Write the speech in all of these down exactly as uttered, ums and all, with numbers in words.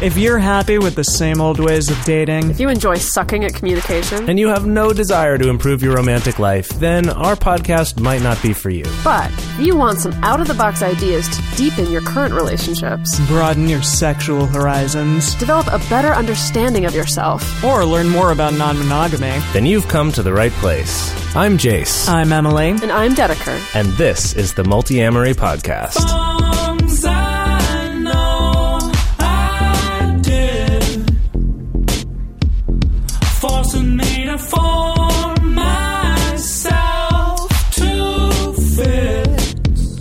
If you're happy with the same old ways of dating, if you enjoy sucking at communication, and you have no desire to improve your romantic life, then our podcast might not be for you. But if you want some out-of-the-box ideas to deepen your current relationships, broaden your sexual horizons, develop a better understanding of yourself, or learn more about non-monogamy, then you've come to the right place. I'm Jace. I'm Emily. And I'm Dedeker. And this is the Multi-Amory Podcast. Songs I know I did, forcing me to form myself to fit.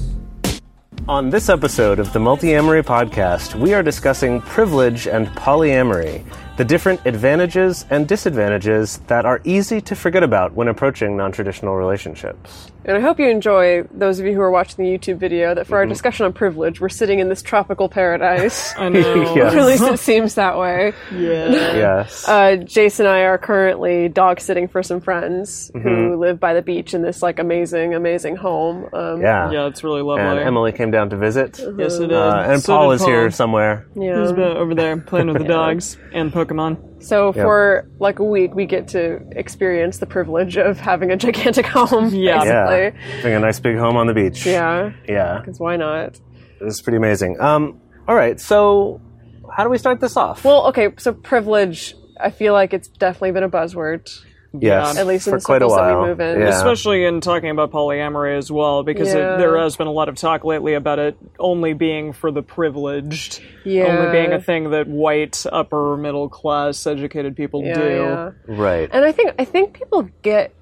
On this episode of the Multi-Amory Podcast, we are discussing privilege and polyamory, the different advantages and disadvantages that are easy to forget about when approaching non-traditional relationships. And I hope you enjoy, those of you who are watching the YouTube video, that for Mm-hmm. our discussion on privilege, we're sitting in this tropical paradise. I know. Yes. Or at least it seems that way. Yeah. Yes. Uh, Jace and I are currently dog sitting for some friends Mm-hmm. who live by the beach in this like amazing, amazing home. Um, yeah. Yeah, it's really lovely. And Emily came down to visit. Yes, it is. Uh, and So Paul did is here Paul. somewhere. Yeah. He's been over there playing with the dogs and Pokemon. So for like a week, we get to experience the privilege of having a gigantic home. Yeah. Yeah. basically. Having a nice big home on the beach. Yeah. Yeah. Because why not? This is pretty amazing. Um, all right, so how do we start this off? Well, okay. So privilege, I feel like it's definitely been a buzzword. yes, At least in for the quite a circles that we while. move in. Yeah. Especially in talking about polyamory as well, because Yeah. it, there has been a lot of talk lately about it only being for the privileged, Yeah. only being a thing that white, upper middle class, educated people Yeah, do. yeah. Right. And I think I think people get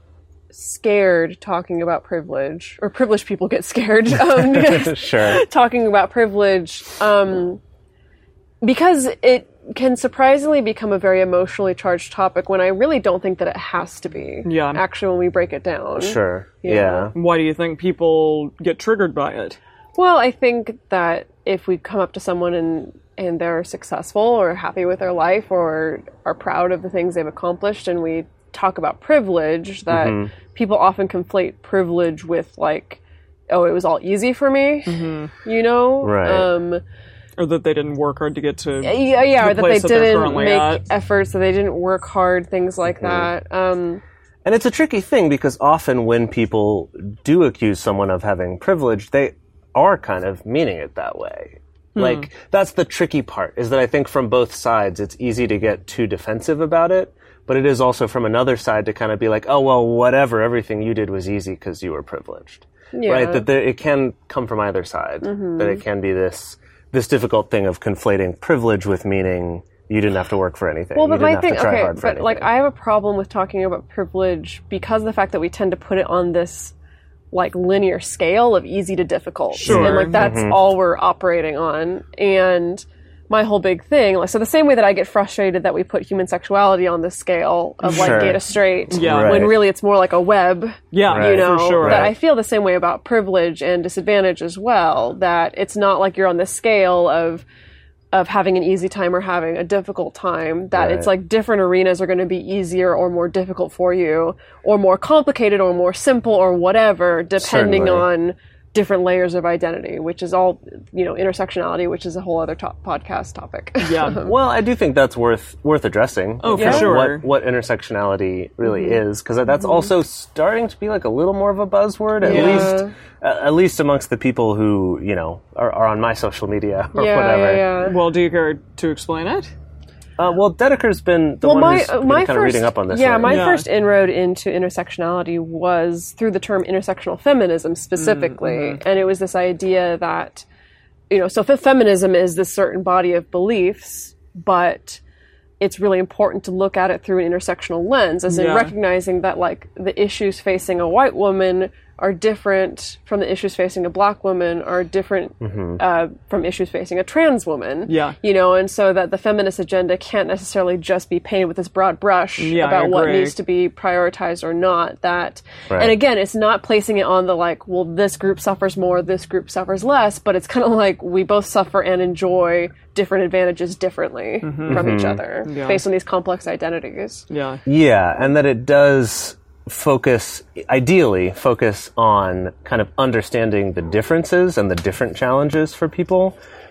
scared talking about privilege, or privileged people get scared um, Sure. talking about privilege, um, because it can surprisingly become a very emotionally charged topic when I really don't think that it has to be. Yeah. Actually, when we break it down. Sure. Yeah. Yeah. Why do you think people get triggered by it? Well, I think that if we come up to someone and and they're successful or happy with their life or are proud of the things they've accomplished, and we talk about privilege, that Mm-hmm. people often conflate privilege with like, oh, it was all easy for me, you know? Right. Um, Or that they didn't work hard to get to yeah, yeah, the or that they place that they're didn't currently make at. efforts, that they didn't work hard, things like Mm-hmm. that. Um, And it's a tricky thing because often when people do accuse someone of having privilege, they are kind of meaning it that way. Like, that's the tricky part, is that I think from both sides it's easy to get too defensive about it, but it is also from another side to kind of be like, oh, well, whatever, everything you did was easy because you were privileged. Yeah. Right? That there, it can come from either side. That it can be this this difficult thing of conflating privilege with meaning you didn't have to work for anything. Well, you but didn't my have thing, to try okay, hard for but like anything. I have a problem with talking about privilege because of the fact that we tend to put it on this like linear scale of easy to difficult. Sure. And like that's Mm-hmm. all we're operating on. And my whole big thing, like, so the same way that I get frustrated that we put human sexuality on this scale of like Sure. gay to straight, Yeah. Right. when really it's more like a web. Yeah, Right. You know, for sure. that Right. I feel the same way about privilege and disadvantage as well. That it's not like you're on the scale of of having an easy time or having a difficult time. That Right. it's like different arenas are going to be easier or more difficult for you, or more complicated or more simple or whatever, depending Certainly. on different layers of identity, which is all, you know, intersectionality, which is a whole other top podcast topic. Yeah. Well, I do think that's worth worth addressing. Oh, for kind of sure. What, what intersectionality really Mm-hmm. is, because that's also starting to be like a little more of a buzzword, at Yeah. least uh, at least amongst the people who you know are, are on my social media or yeah, whatever. yeah, yeah. Well, do you care to explain it? Uh, well, Dedeker's been the Well, one my who's uh, been my kind first of reading up on this. yeah, lately. my Yeah. first inroad into intersectionality was through the term intersectional feminism specifically, Mm-hmm. and it was this idea that, you know, so fe- feminism is this certain body of beliefs, but it's really important to look at it through an intersectional lens, as in Yeah. recognizing that like the issues facing a white woman are different from the issues facing a black woman, are different uh, from issues facing a trans woman. Yeah. You know, and so that the feminist agenda can't necessarily just be painted with this broad brush Yeah, I about what agree. needs to be prioritized or not. That, Right. and again, it's not placing it on the like, well, this group suffers more, this group suffers less, but it's kind of like we both suffer and enjoy different advantages differently from each other Yeah. based on these complex identities. Yeah. Yeah, and that it does focus, ideally, focus on kind of understanding the differences and the different challenges for people.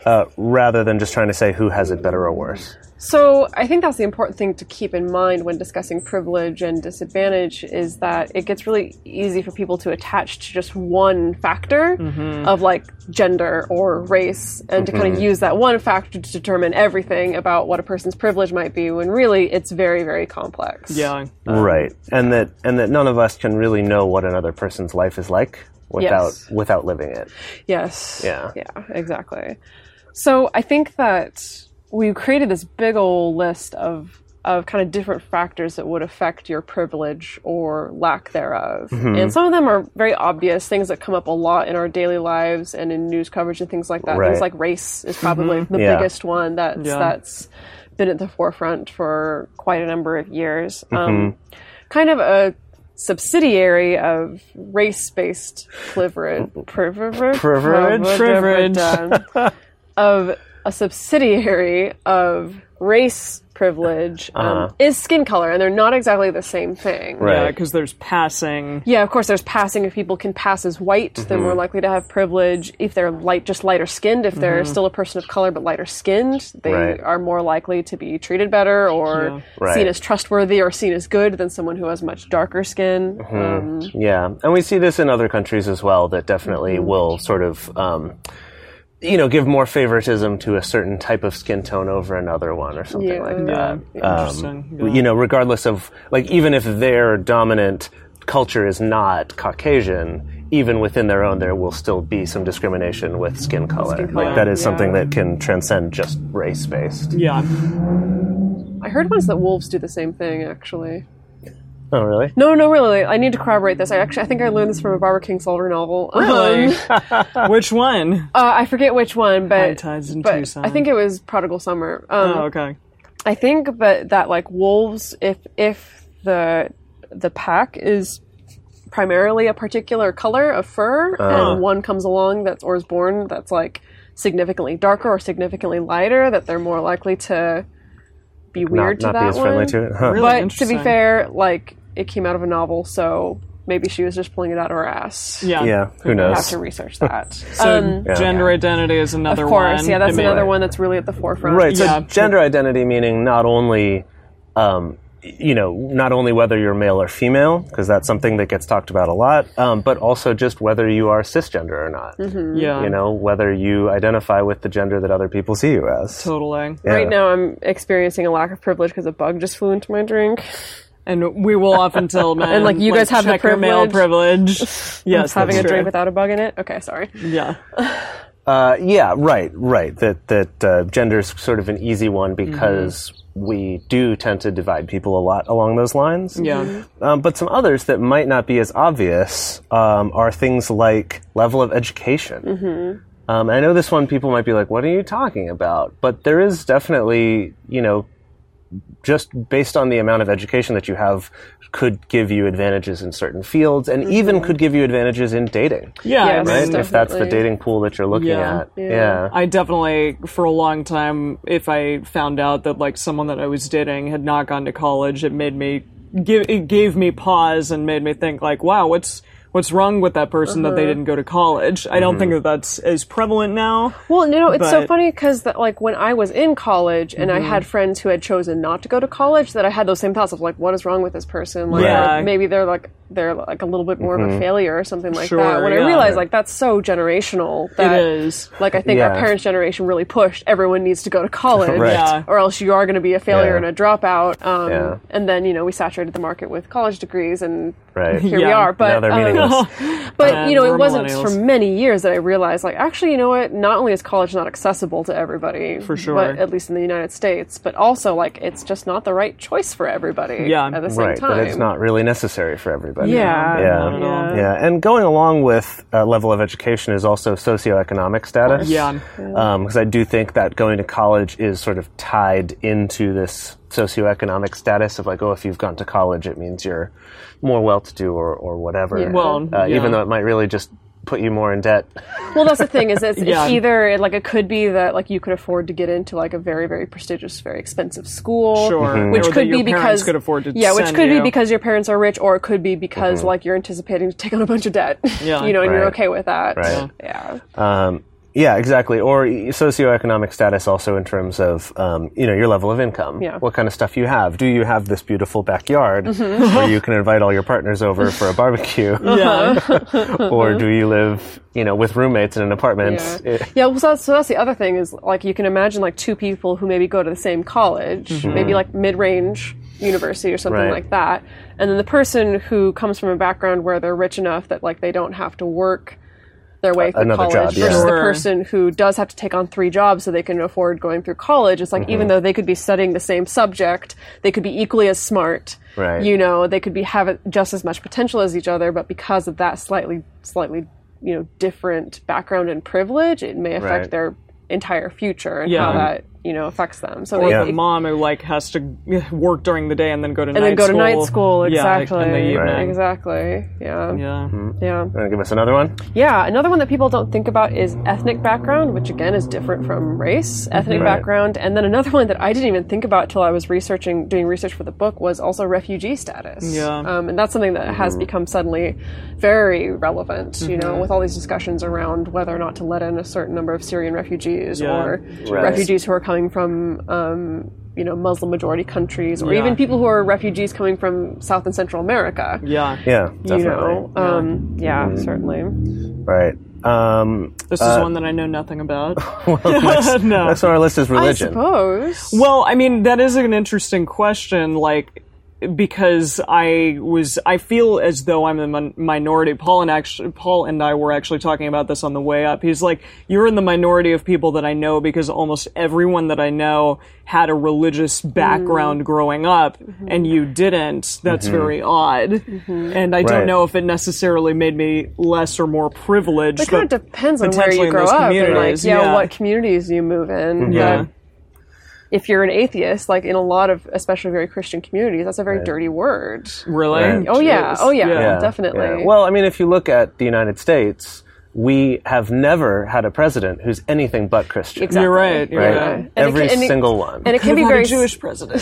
uh, rather than just trying to say who has it better or worse. So I think that's the important thing to keep in mind when discussing privilege and disadvantage is that it gets really easy for people to attach to just one factor Mm-hmm. of like gender or race and to kind of use that one factor to determine everything about what a person's privilege might be when really it's very, very complex. Yeah. Right. And that and that none of us can really know what another person's life is like without Yes. without living it. Yes. Yeah. Yeah, exactly. So I think that we created this big old list of of kind of different factors that would affect your privilege or lack thereof. And some of them are very obvious, things that come up a lot in our daily lives and in news coverage and things like that. Right. Things like race is probably the Yeah. biggest one that's Yeah. that's been at the forefront for quite a number of years. Um, kind of a subsidiary of race-based privilege, privilege, Privilege? Privilege. of a subsidiary of race privilege um, Uh-huh. is skin color, and they're not exactly the same thing. Right. Yeah, because there's passing. Yeah, of course, there's passing. If people can pass as white, they're more likely to have privilege. If they're light, just lighter skinned, if they're still a person of color but lighter skinned, they Right. are more likely to be treated better or Yeah. Right. seen as trustworthy or seen as good than someone who has much darker skin. Um, Yeah. And we see this in other countries as well that definitely will sort of um, you know, give more favoritism to a certain type of skin tone over another one or something Yeah. like Yeah. that. Um, Interesting. Yeah. You know, regardless of, like, even if their dominant culture is not Caucasian, even within their own, there will still be some discrimination with skin color. Skin color, Like, that is yeah. something that can transcend just race-based. Yeah. I heard once that wolves do the same thing, actually. Oh, really? No, no, really. I need to corroborate this. I actually, I think I learned this from a Barbara Kingsolver novel. Really? Um, Which one? uh, I forget which one, High but, Tides in but Tucson. I think it was Prodigal Summer. Um, Oh, okay. I think that that like wolves, if if the the pack is primarily a particular color of fur, and one comes along that's or is born that's like significantly darker or significantly lighter, that they're more likely to be weird not to not that be as one. friendly to it. Huh. Really? But to be Interesting. fair, like it came out of a novel, so maybe she was just pulling it out of her ass. Yeah. Yeah, who I knows? have to research that. So um, gender identity is another of course, one. yeah, that's I mean, another one that's really at the forefront. Right. So Yeah. gender identity meaning not only, um, you know, not only whether you're male or female, because that's something that gets talked about a lot, um, but also just whether you are cisgender or not. Yeah. You know, whether you identify with the gender that other people see you as. Totally. Yeah. Right now, I'm experiencing a lack of privilege because a bug just flew into my drink. And we will often tell men. And, like, you guys have the check your male privilege. privilege. Yes, having that's a drink true. without a bug in it. Okay, sorry. Yeah. Uh, yeah, right, right. That that uh, gender's sort of an easy one because we do tend to divide people a lot along those lines. Yeah. Um, but some others that might not be as obvious um, are things like level of education. Mm-hmm. Um, I know this one people might be like, what are you talking about? But there is definitely, you know, just based on the amount of education that you have could give you advantages in certain fields and even could give you advantages in dating. Yeah. I Yes. mean, Right? If that's the definitely. dating pool that you're looking Yeah. at. Yeah. Yeah. I definitely, for a long time, if I found out that like someone that I was dating had not gone to college, it made me give it gave me pause and made me think like, wow, what's what's wrong with that person that they didn't go to college? I don't think that that's as prevalent now. Well, you know, it's so But- funny because like when I was in college and I had friends who had chosen not to go to college, that I had those same thoughts of like, what is wrong with this person? Like, Yeah. like, maybe they're like they're like a little bit more of a failure or something like Sure, that. When yeah. I realized like that's so generational that It is. like I think Yeah. our parents' generation really pushed everyone needs to go to college, Right. Yeah. or else you are going to be a failure Yeah. and a dropout. Um, Yeah. And then you know we saturated the market with college degrees, and Right. here we Yeah. are. But Now they're um, meaningless. but And you know, we're it wasn't millennials. for many years that I realized, like, actually, you know what? Not only is college not accessible to everybody, For sure. but at least in the United States, but also like it's just not the right choice for everybody. Yeah. at the same Right, time. but it's not really necessary for everybody. Yeah, Yeah. Not at all. Yeah, and going along with uh, level of education is also socioeconomic status. Yeah. Because I do think that going to college is sort of tied into this socioeconomic status of like, oh, if you've gone to college, it means you're more well-to-do or, or whatever. Yeah. Well, uh, yeah. even though it might really just put you more in debt. Well, that's the thing is it's, Yeah. it's either like it could be that like you could afford to get into like a very very prestigious, very expensive school, Sure. Mhm. which Or that could your be parents because could afford to yeah, which send could you. be because your parents are rich, or it could be because like you're anticipating to take on a bunch of debt. Yeah. you know, and you're Right. okay with that. Right. Yeah. Um, Yeah, exactly. Or socioeconomic status also in terms of, um, you know, your level of income. Yeah. What kind of stuff you have. Do you have this beautiful backyard where you can invite all your partners over for a barbecue? Yeah. Or do you live, you know, with roommates in an apartment? Yeah, yeah well, so that's, so that's the other thing is, like, you can imagine, like, two people who maybe go to the same college, Mm-hmm. maybe, like, mid-range university or something Right. like that, and then the person who comes from a background where they're rich enough that, like, they don't have to work their way through Another college job, yeah. versus the Sure. person who does have to take on three jobs so they can afford going through college. It's like, Mm-hmm. even though they could be studying the same subject, they could be equally as smart. Right. You know, they could be have just as much potential as each other, but because of that slightly, slightly, you know, different background and privilege, it may affect Right. their entire future and Yeah. how that, you know, affects them. So Or it- Yeah. the mom who like has to work during the day and then go to and night then go school. to night school, Yeah, exactly. in the evening. Right. Exactly. Yeah. Yeah. Yeah. Want to give us another one? Yeah, another one that people don't think about is ethnic background, which again is different from race, ethnic Right. background. And then another one that I didn't even think about till I was researching, doing research for the book was also refugee status. Yeah. Um, and that's something that has become suddenly very relevant, you know, with all these discussions around whether or not to let in a certain number of Syrian refugees Yeah. or Right. refugees who are coming from, um, you know, Muslim majority countries, or Yeah. even people who are refugees coming from South and Central America. Yeah. Yeah, definitely. You know, um, yeah, certainly. Right. Um, This is one that I know nothing about. next, no. next on our list is I religion. suppose. Well, I mean, that is an interesting question, like, because I was, I feel as though I'm the min- minority. Paul and actually, Paul and I were actually talking about this on the way up. He's like, you're in the minority of people that I know because almost everyone that I know had a religious background growing up, and you didn't. That's very odd. And I Right. don't know if it necessarily made me less or more privileged. It kind of but depends on where potentially you in grow those up and like, communities, yeah, yeah. what communities you move in. Yeah. But if you're an atheist, like in a lot of, especially very Christian communities, that's a very dirty word. Really? Right. Oh yeah, Jeez. oh yeah, Yeah. definitely. Yeah. Well, I mean, if you look at the United States, we have never had a president who's anything but Christian. Exactly. You're right. You're Right? Yeah. right. And it Every can- and it- single one. And it can be Could've had very a Jewish president.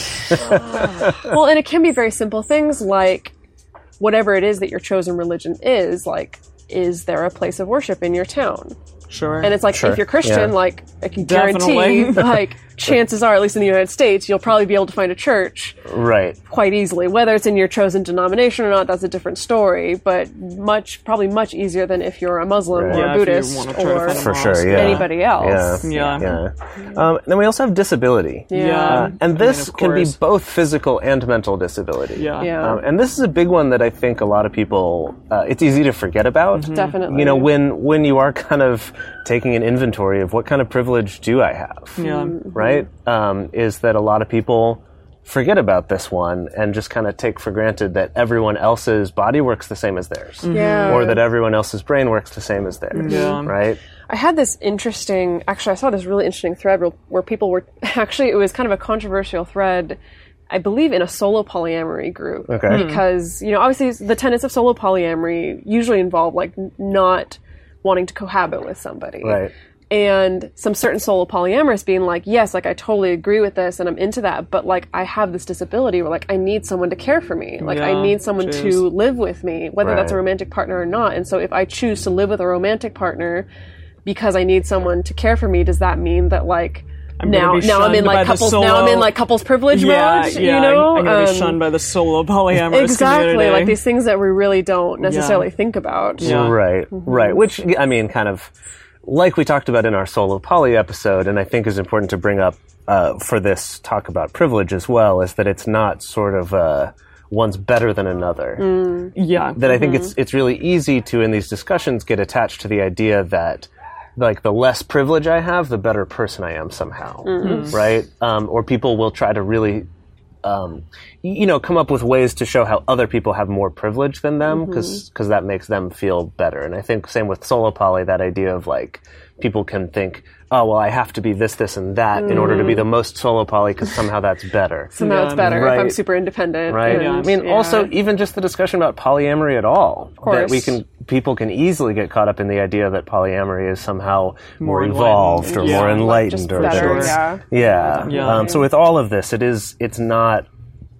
well, and it can be very simple things like whatever it is that your chosen religion is, like, is there a place of worship in your town? Sure. And it's like, Sure. if you're Christian, Yeah. like, I can guarantee, Definitely. like, chances are, at least in the United States, you'll probably be able to find a church Right. quite easily. Whether it's in your chosen denomination or not, that's a different story, but much, probably much easier than if you're a Muslim Right. or Yeah, a if you Buddhist wanna try to or find a For mosque. sure, yeah. anybody else. Yeah. Yeah. Yeah. Um, then we also have disability. Yeah. Uh, and I this mean, of can be course. both physical and mental disability. Yeah. Yeah. Um, and this is a big one that I think a lot of people, uh, it's easy to forget about. Mm-hmm. Definitely. You know, when, when you are kind of taking an inventory of what kind of privilege do I have, Yeah. right? Um, is that a lot of people forget about this one and just kind of take for granted that everyone else's body works the same as theirs. Yeah. Or that everyone else's brain works the same as theirs. Yeah. Right? I had this interesting, actually, I saw this really interesting thread where, where people were, actually, it was kind of a controversial thread, I believe, in a solo polyamory group. Okay. Because, you know, obviously the tenets of solo polyamory usually involve, like, n- not wanting to cohabit with somebody. Right. And some certain solo polyamorous being like, yes, like, I totally agree with this and I'm into that, but, like, I have this disability where, like, I need someone to care for me. Like, I Yeah, need someone jeez. to live with me, whether that's a Right. romantic partner or not. And so if I choose to live with a romantic partner because I need someone to care for me, does that mean that, like, I'm gonna now be now I'm in shunned by like the couples solo- now I'm in like couples privilege Yeah, mode, yeah. you know? I'm gonna be Um, shunned by the solo polyamorous exactly, community. like these things that we really don't necessarily think about. Yeah. Right, right. Which, I mean, kind of like we talked about in our solo poly episode, and I think is important to bring up uh, for this talk about privilege as well, is that it's not sort of uh, one's better than another. Yeah. That I think it's it's really easy to, in these discussions, get attached to the idea that, like, the less privilege I have, the better person I am somehow, right? Um, or people will try to really, um, y- you know, come up with ways to show how other people have more privilege than them, because that makes them feel better. And I think same with solo poly, that idea of, like, people can think, oh, well, I have to be this, this, and that in order to be the most solo poly, because somehow that's better. So now it's Yeah. better if I'm Right. super independent. Right. and- I mean, yeah. also, even just the discussion about polyamory at all. course. That we can, people can easily get caught up in the idea that polyamory is somehow more, More evolved or enlightened. more Yeah. enlightened Just or better, that it's- yeah. yeah. Yeah. Um, so with all of this, it is, it's not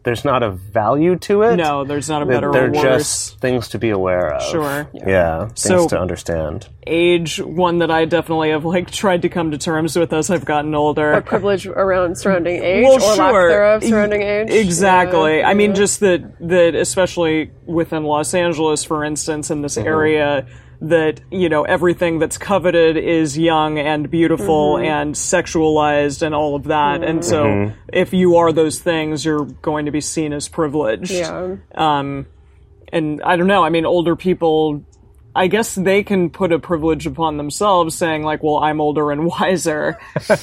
there's not a value to it. No, there's not a They're- better They're or worse. just things to be aware of. Sure. Yeah, things So- to understand. Age, one that I definitely have like tried to come to terms with as I've gotten older. Or privilege around surrounding age, Well, or lack sure. thereof surrounding age. Exactly. Yeah. I mean, just that, that especially within Los Angeles, for instance, in this area, that, you know, everything that's coveted is young and beautiful and sexualized and all of that. And so if you are those things, you're going to be seen as privileged. Yeah. Um, and I don't know, I mean, older people, I guess they can put a privilege upon themselves saying like, well, I'm older and wiser.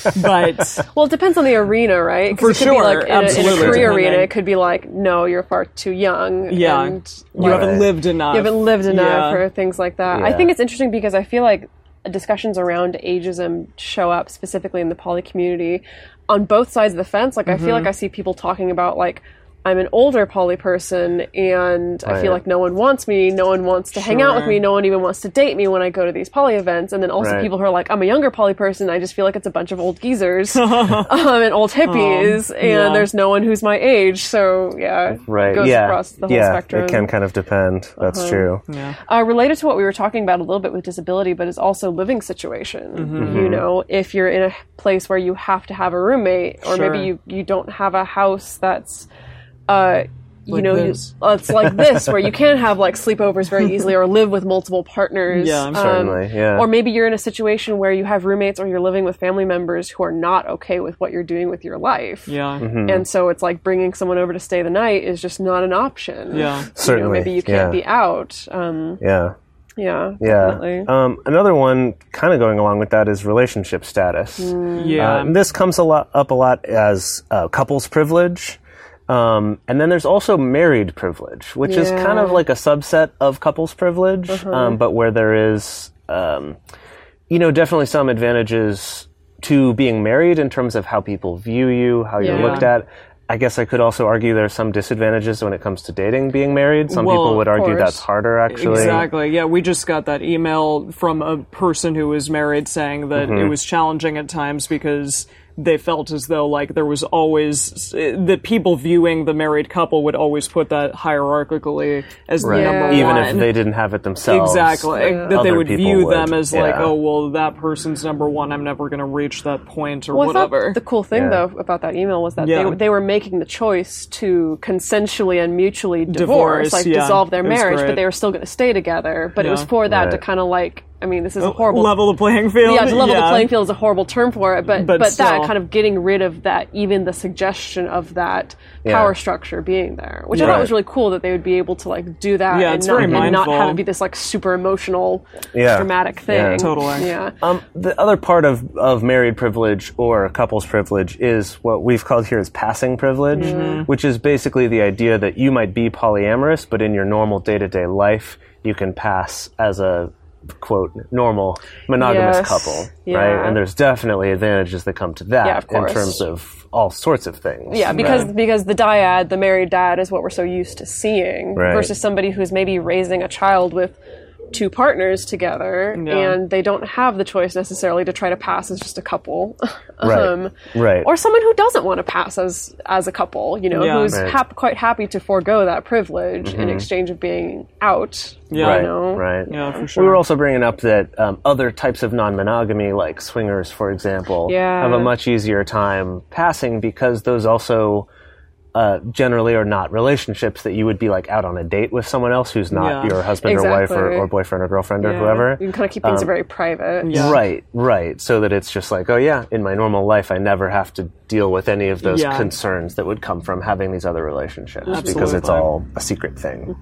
But Well, it depends on the arena, right? 'Cause For it could sure, be like in a, in a absolutely. career arena, Depending. it could be like, no, you're far too young. yeah, and you haven't Right. lived enough. you haven't lived enough Yeah. or things like that. I Yeah. think it's interesting because I feel like discussions around ageism show up specifically in the poly community on both sides of the fence. Like, I feel like I see people talking about like, I'm an older poly person and I Right. feel like no one wants me, no one wants to hang out with Sure. me, no one even wants to date me when I go to these poly events. And then also Right. people who are like, I'm a younger poly person, I just feel like it's a bunch of old geezers um, and old hippies, and yeah. there's no one who's my age. So yeah, Right. it goes yeah. across the whole yeah. spectrum. It can kind of depend. That's true. Uh, related to what we were talking about a little bit with disability, but is also living situation. Mm-hmm. You know, if you're in a place where you have to have a roommate, or Sure. maybe you, you don't have a house that's, uh, you Like know, you, this. uh, it's like this, where you can have like sleepovers very easily or live with multiple partners. Yeah, Um, Certainly, yeah. Or maybe you're in a situation where you have roommates or you're living with family members who are not okay with what you're doing with your life. Yeah. Mm-hmm. And so it's like bringing someone over to stay the night is just not an option. Yeah. You know, Certainly, maybe you can't yeah. be out. Um, Yeah. yeah, Yeah. definitely. Um, another one kind of going along with that is relationship status. Yeah. Uh, and this comes a lot up a lot as uh, couples privilege. Um, and then there's also married privilege, which is kind of Yeah. like a subset of couples privilege, um, but where there is, um, you know, definitely some advantages to being married in terms of how people view you, how you're Yeah. looked at. I guess I could also argue there are some disadvantages when it comes to dating being married. Some Well, people would of argue course. that's harder, actually. Exactly. Yeah, we just got that email from a person who was married saying that Mm-hmm. it was challenging at times because they felt as though like there was always that people viewing the married couple would always put that hierarchically as the Right. number Even one. if they didn't have it themselves. Exactly. That they Other would people view would, them as like, yeah. oh, well, that person's number one. I'm never going to reach that point or Well, I thought whatever. the cool thing, Yeah. though, about that email was that Yeah. they, they were making the choice to consensually and mutually divorce, Divorce, like yeah. dissolve their It was marriage, great. but they were still going to stay together. But it was Yeah. for that to Right. kind of like, I mean, this is a horrible Level the playing field. Yeah, to level the Yeah. playing field is a horrible term for it, but But but, still. that kind of getting rid of that, even the suggestion of that Yeah. power structure being there, which I Right. thought was really cool that they would be able to like do that Yeah, and, it's not, very and not mindful. have it be this like super emotional, Yeah. dramatic thing. Yeah. Totally. Yeah. Um, the other part of, of married privilege or couples privilege is what we've called here as passing privilege, which is basically the idea that you might be polyamorous, but in your normal day-to-day life, you can pass as a quote normal monogamous Yes. couple, Yeah. right? And there's definitely advantages that come to that Yeah, of in course. terms of all sorts of things. Yeah, because right? because the dyad, the married dad, is what we're so used to seeing, Right. versus somebody who's maybe raising a child with two partners together, Yeah. and they don't have the choice necessarily to try to pass as just a couple, Right. Right. or someone who doesn't want to pass as as a couple, you know, Yeah. who's Right. hap- quite happy to forego that privilege in exchange of being out. Yeah. right, you know? right. Yeah, for sure. We were also bringing up that um, other types of non-monogamy, like swingers, for example, Yeah. have a much easier time passing because those also uh, generally are not relationships that you would be like out on a date with someone else who's not Yeah. your husband or wife or, Exactly. or boyfriend or girlfriend or Yeah. whoever. You can kind of keep things very private. Yeah. Right, right. So that it's just like, oh yeah, in my normal life, I never have to deal with any of those Yeah. concerns that would come from having these other relationships because it's Absolutely. all a secret thing.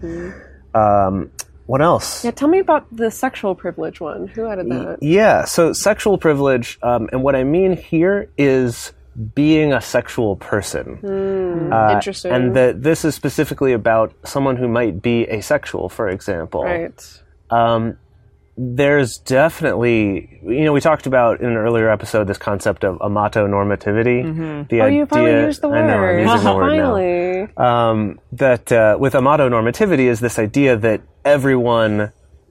Um, what else? Yeah, tell me about the sexual privilege one. Who added that? Yeah, so sexual privilege, um, and what I mean here is being a sexual person. Uh, Interesting. And that this is specifically about someone who might be asexual, for example. Right. Um, there's definitely, you know, we talked about in an earlier episode this concept of amatonormativity. The Oh, you finally idea- used the word. I know, I'm using the word now. Finally. Um, that uh, with amatonormativity is this idea that everyone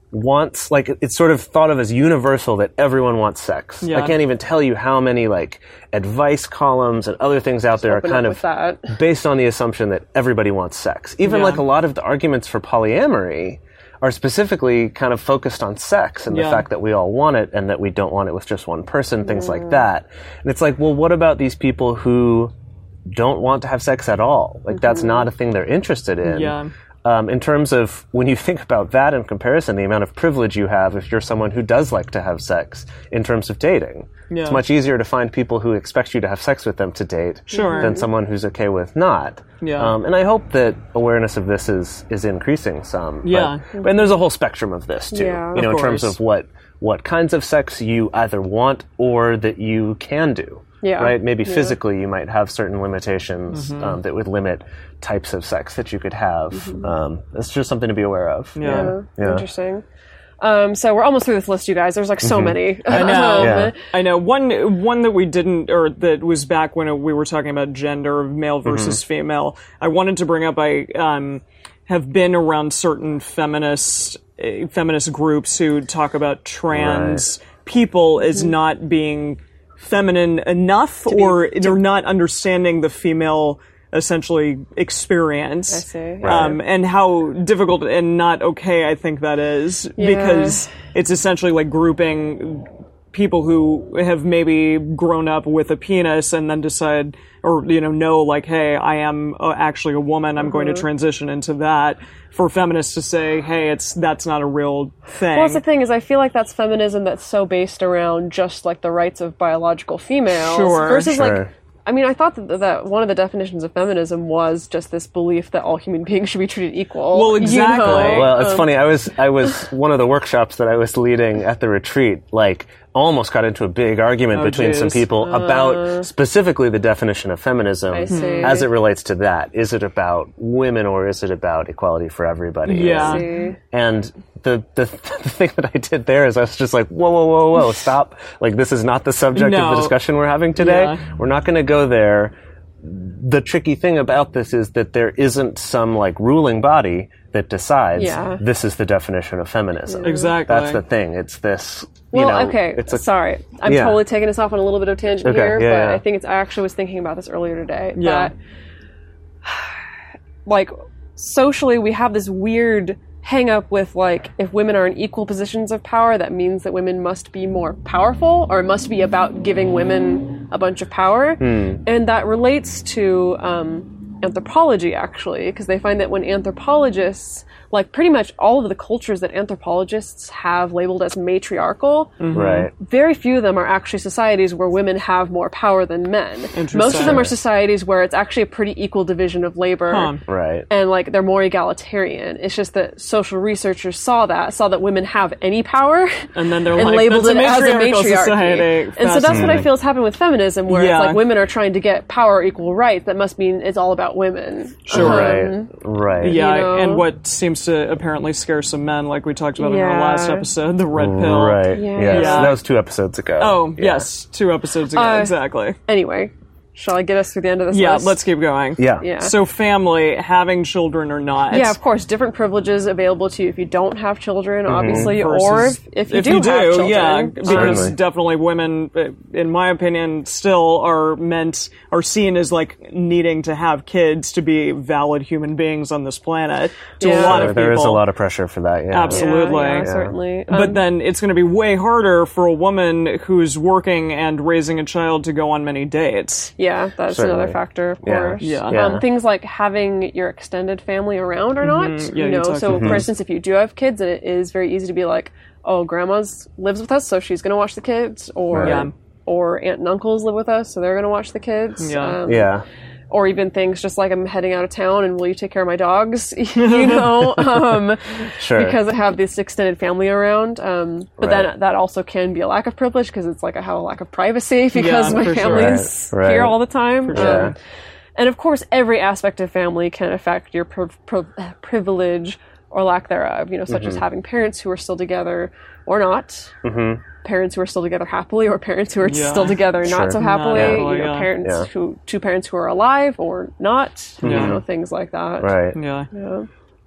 wants, like, it's sort of thought of as universal that everyone wants sex. Yeah. I can't even tell you how many, like, advice columns and other things out there are open kind up of with that. based on the assumption that everybody wants sex. Even, Yeah. like, a lot of the arguments for polyamory are specifically kind of focused on sex and the Yeah. fact that we all want it and that we don't want it with just one person, things like that. And it's like, well, what about these people who don't want to have sex at all? Like, that's not a thing they're interested in. Yeah. Um, in terms of when you think about that in comparison, the amount of privilege you have if you're someone who does like to have sex in terms of dating. Yeah. It's much easier to find people who expect you to have sex with them to date Sure. than someone who's okay with not. Yeah. Um, and I hope that awareness of this is, is increasing some. Yeah. But, and there's a whole spectrum of this, too. Yeah. you know, Of in terms course. of what, what kinds of sex you either want or that you can do. Yeah. Right? Maybe Yeah. physically you might have certain limitations Mm-hmm. um, that would limit types of sex that you could have. Mm-hmm. Um, it's just something to be aware of. Yeah. Yeah, Yeah. interesting. Um, so we're almost through this list, you guys. There's like so many. I know. Um, Yeah. I know one one that we didn't, or that was back when we were talking about gender, male versus female. I wanted to bring up. I um, have been around certain feminist uh, feminist groups who talk about trans people as not being feminine enough, or they're not understanding the female essentially experience. I see. Um, and how difficult and not okay I think that is, because it's essentially like grouping people who have maybe grown up with a penis and then decide, or, you know, know like, hey, I am uh, actually a woman, I'm going to transition into that, for feminists to say, hey, it's that's not a real thing. Well, that's the thing is, I feel like that's feminism that's so based around just like the rights of biological females Sure, versus sure. like. I mean, I thought that, that one of the definitions of feminism was just this belief that all human beings should be treated equal. Well, you exactly. know? Well, it's funny. I was I was one of the workshops that I was leading at the retreat. Like, almost got into a big argument Oh, between some geez. people about specifically the definition of feminism I see. as it relates to that. Is it about women or is it about equality for everybody? Yeah. See? And the, the the thing that I did there is I was just like, whoa, whoa, whoa, whoa, stop! Like, this is not the subject No. of the discussion we're having today. Yeah. We're not going to go there. The tricky thing about this is that there isn't some like ruling body that decides Yeah. this is the definition of feminism. Exactly. That's the thing. It's this. You Well, know, okay. It's a, Sorry, I'm Yeah. totally taking us off on a little bit of tangent Okay, here, yeah, but yeah. I think it's. I actually was thinking about this earlier today. Yeah. That, like, socially, we have this weird hang up with like, if women are in equal positions of power, that means that women must be more powerful, or it must be about giving women a bunch of power, Hmm. and that relates to um, anthropology actually, because they find that when anthropologists, like pretty much all of the cultures that anthropologists have labeled as matriarchal, right. very few of them are actually societies where women have more power than men. Most of them are societies where it's actually a pretty equal division of labor. Huh. Right. And like they're more egalitarian. It's just that social researchers saw that, saw that women have any power, And then they're and like, labeled that's it a as a matriarchal matriarchy. society. And so that's what I feel has happened with feminism, where Yeah. it's like women are trying to get power or equal rights. That must mean it's all about women. Sure. Right. Right. Yeah, you know? and what seems to apparently scare some men, like we talked about in our Yeah. last episode, the red pill. Right. Yeah. Yes. Yeah. That was two episodes ago. Oh, Yeah. yes, two episodes ago, Uh, exactly. Anyway, shall I get us through the end of this Yeah, list? let's keep going. Yeah. Yeah. So family, having children or not. Yeah, of course, different privileges available to you if you don't have children, obviously, or Versus if, if you if do you have do, children. yeah, because Certainly. definitely women, uh, in my opinion, still are meant, are seen as like needing to have kids to be valid human beings on this planet. To a Yeah. lot There- of there people. is a lot of pressure for that. Yeah. Absolutely. Yeah, yeah, Yeah. certainly. But Um, then it's going to be way harder for a woman who's working and raising a child to go on many dates. yeah, that's Certainly. another factor, of Yeah. course. Yeah. Um, Yeah. things like having your extended family around or not. Mm-hmm. Yeah, you you know, talked so about for instance, if you do have kids, it is very easy to be like, oh, grandma's lives with us, so she's going to watch the kids, or Right. Yeah. or aunt and uncles live with us, so they're going to watch the kids. Yeah. Um, Yeah. Or even things just like, I'm heading out of town and will you take care of my dogs? you know, um, Sure. because I have this extended family around. Um, but Right. then that also can be a lack of privilege because it's like I have a lack of privacy because Yeah, my for sure. family's Right, right. here all the time. sure. Um, and of course, every aspect of family can affect your pri- pri- privilege or lack thereof, you know, such as Mm-hmm. having parents who are still together or not. Parents who are still together happily, or parents who are Yeah. still together Sure. not so happily. Not you happily, know, yeah. parents Yeah. who two parents who are alive or not. You Yeah. know, things like that. Right. Yeah. Yeah.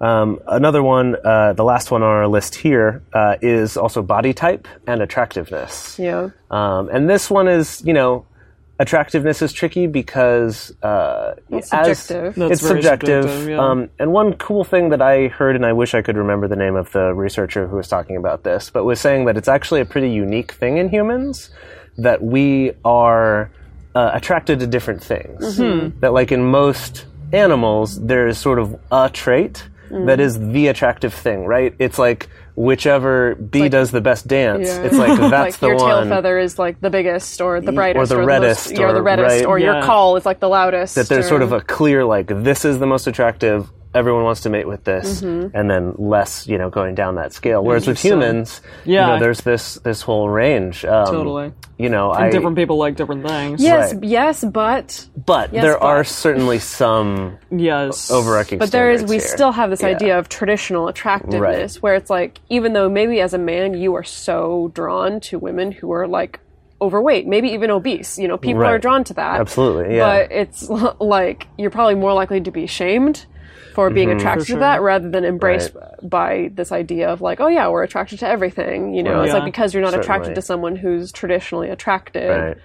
Um, another one, uh, the last one on our list here, uh, is also body type and attractiveness. Yeah. Um, and this one is, you know, attractiveness is tricky because uh, It's as- subjective. That's it's very subjective. subjective, yeah. um, and one cool thing that I heard, and I wish I could remember the name of the researcher who was talking about this, but was saying that it's actually a pretty unique thing in humans that we are uh, attracted to different things. Mm-hmm. That, like in most animals, there's sort of a trait that is the attractive thing, right? It's like whichever bee like- does the best dance. Yeah. It's like that's Like the your one. tail feather is like the biggest or the brightest the or reddest the most, or, the or- reddest right. or your Yeah. call is like the loudest. That there's or- sort of a clear, like, this is the most attractive, everyone wants to mate with this, Mm-hmm. and then less, you know, going down that scale. Whereas with Interesting. humans, Yeah. you know, there's this this whole range. Um, Totally. You know, And I. different people like different things. Yes, Right. yes, but But Yes, there are but. certainly some Yes. overarching but there is standards we here. still have this Yeah. idea of traditional attractiveness where it's like even though maybe as a man you are so drawn to women who are like overweight, maybe even obese, you know, people Right. are drawn to that. Absolutely, yeah. But it's like you're probably more likely to be shamed for being attracted For sure. to that rather than embraced by this idea of like, oh yeah, we're attracted to everything. You know, Right. it's Yeah. like because you're not Certainly. attracted to someone who's traditionally attracted. Right.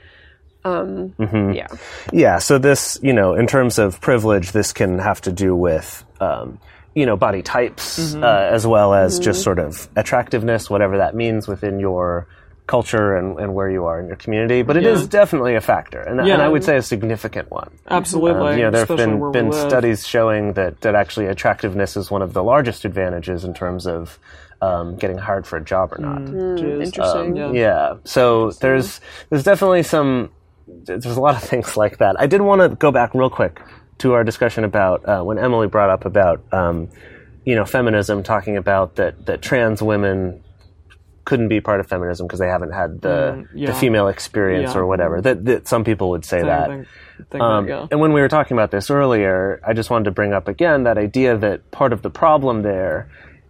Yeah. Yeah, so this, you know, in terms of privilege, this can have to do with, um, you know, body types, uh, as well as just sort of attractiveness, whatever that means within your culture and, and where you are in your community. But it Yeah. is definitely a factor, and, Yeah. and I would say a significant one. Absolutely. Um, you know, there have especially been, where we been live. studies showing that, that actually attractiveness is one of the largest advantages in terms of um, getting hired for a job or not. Jeez. Interesting. Yeah. Yeah. So there's there's definitely some there's a lot of things like that. I did want to go back real quick to our discussion about uh, when Emily brought up about um, you know feminism, talking about that that trans women couldn't be part of feminism because they haven't had the Mm, yeah. the female experience Yeah. or whatever. That, that some people would say Thing- that. thing- thing Um, that, yeah. And when we were talking about this earlier, I just wanted to bring up again that idea that part of the problem there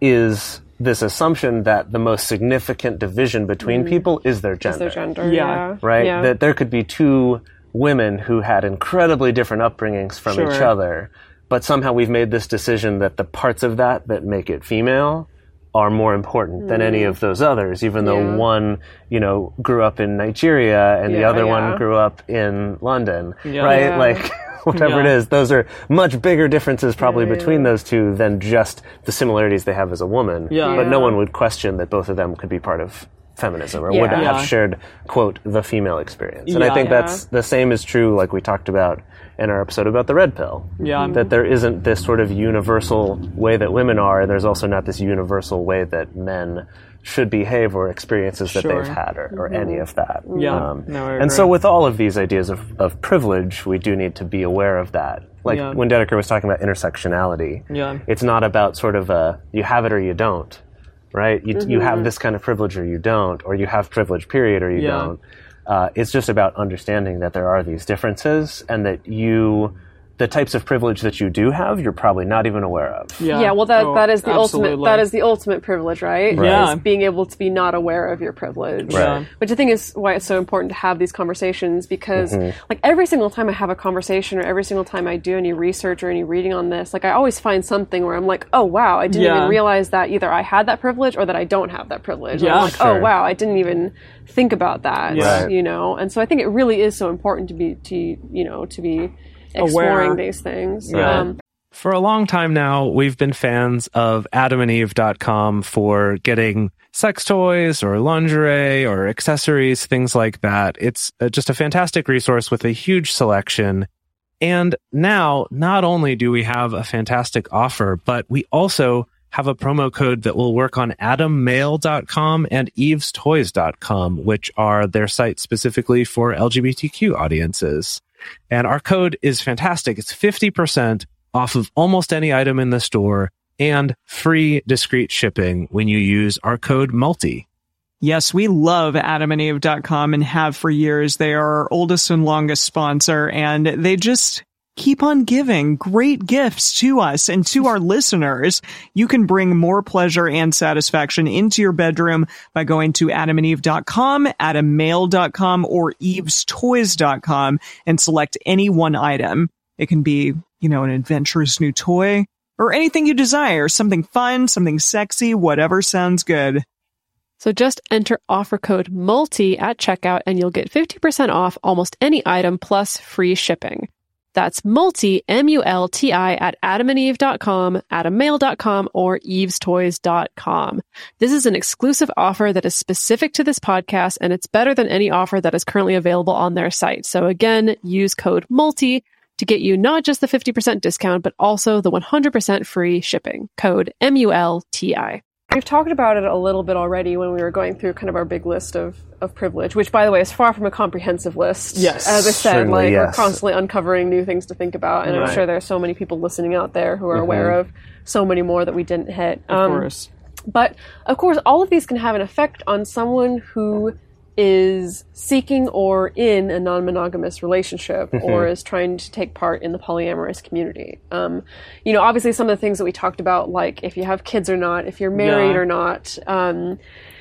is this assumption that the most significant division between people is their gender. Is their gender. Yeah. Yeah. Right? Yeah. That there could be two women who had incredibly different upbringings from Sure. each other, but somehow we've made this decision that the parts of that that make it female are more important than any of those others, even though Yeah. one, you know, grew up in Nigeria and the Yeah, other yeah. one grew up in London, Yeah. right? Yeah. Like, whatever it Yeah. is, those are much bigger differences probably Yeah, between yeah. those two than just the similarities they have as a woman. Yeah. But no Yeah. one would question that both of them could be part of feminism or would Yeah. have Yeah. shared, quote, the female experience. And I Yeah. think Yeah. that's the same is true, like we talked about in our episode about the red pill. Yeah. That there isn't this sort of universal way that women are, and there's also not this universal way that men should behave or experiences that Sure. they've had or, or any of that. Yeah. Um, No, I and so agree. with all of these ideas of, of privilege, we do need to be aware of that. Like Yeah. when Dedeker was talking about intersectionality, Yeah. it's not about sort of a, you have it or you don't, right? You, you have this kind of privilege or you don't, or you have privilege period or you Yeah. don't. Uh, it's just about understanding that there are these differences and that you, the types of privilege that you do have, you're probably not even aware of. Yeah. Yeah, well, that Oh, that is the absolutely. ultimate. That is the ultimate privilege, right? Yeah. Is being able to be not aware of your privilege. Right. Which I think is why it's so important to have these conversations because, Mm-hmm. like, every single time I have a conversation or every single time I do any research or any reading on this, like, I always find something where I'm like, oh wow, I didn't Yeah. even realize that either I had that privilege or that I don't have that privilege. And Yeah. I'm like, Sure. oh wow, I didn't even think about that. Yeah. Right. You know, and so I think it really is so important to be to you know to be exploring Aware. these things. Yeah. Um, For a long time now, we've been fans of adam and eve dot com for getting sex toys or lingerie or accessories, things like that. It's uh, just a fantastic resource with a huge selection. And now, not only do we have a fantastic offer, but we also have a promo code that will work on adam mail dot com and eves toys dot com, which are their sites specifically for L G B T Q audiences. And our code is fantastic. It's fifty percent off of almost any item in the store and free discreet shipping when you use our code MULTI. Yes, we love adam and eve dot com and have for years. They are our oldest and longest sponsor, and they just keep on giving great gifts to us and to our listeners. You can bring more pleasure and satisfaction into your bedroom by going to adam and eve dot com, adam mail dot com, or eves toys dot com and select any one item. It can be, you know, an adventurous new toy, or anything you desire. Something fun, something sexy, whatever sounds good. So just enter offer code MULTI at checkout and you'll get fifty percent off almost any item plus free shipping. That's multi, M U L T I, at adam and eve dot com, adam mail dot com, or eves toys dot com. This is an exclusive offer that is specific to this podcast, and it's better than any offer that is currently available on their site. So again, use code MULTI to get you not just the fifty percent discount, but also the one hundred percent free shipping. Code M U L T I. We've talked about it a little bit already when we were going through kind of our big list of, of privilege, which, by the way, is far from a comprehensive list. Yes. As I said, Certainly, like, yes. we're constantly uncovering new things to think about, and Right. I'm sure there are so many people listening out there who are Mm-hmm. aware of so many more that we didn't hit. Of Um, course. But, of course, all of these can have an effect on someone who is seeking or in a non-monogamous relationship or is trying to take part in the polyamorous community. Um, you know, obviously some of the things that we talked about, like if you have kids or not, if you're married Yeah. or not. Um,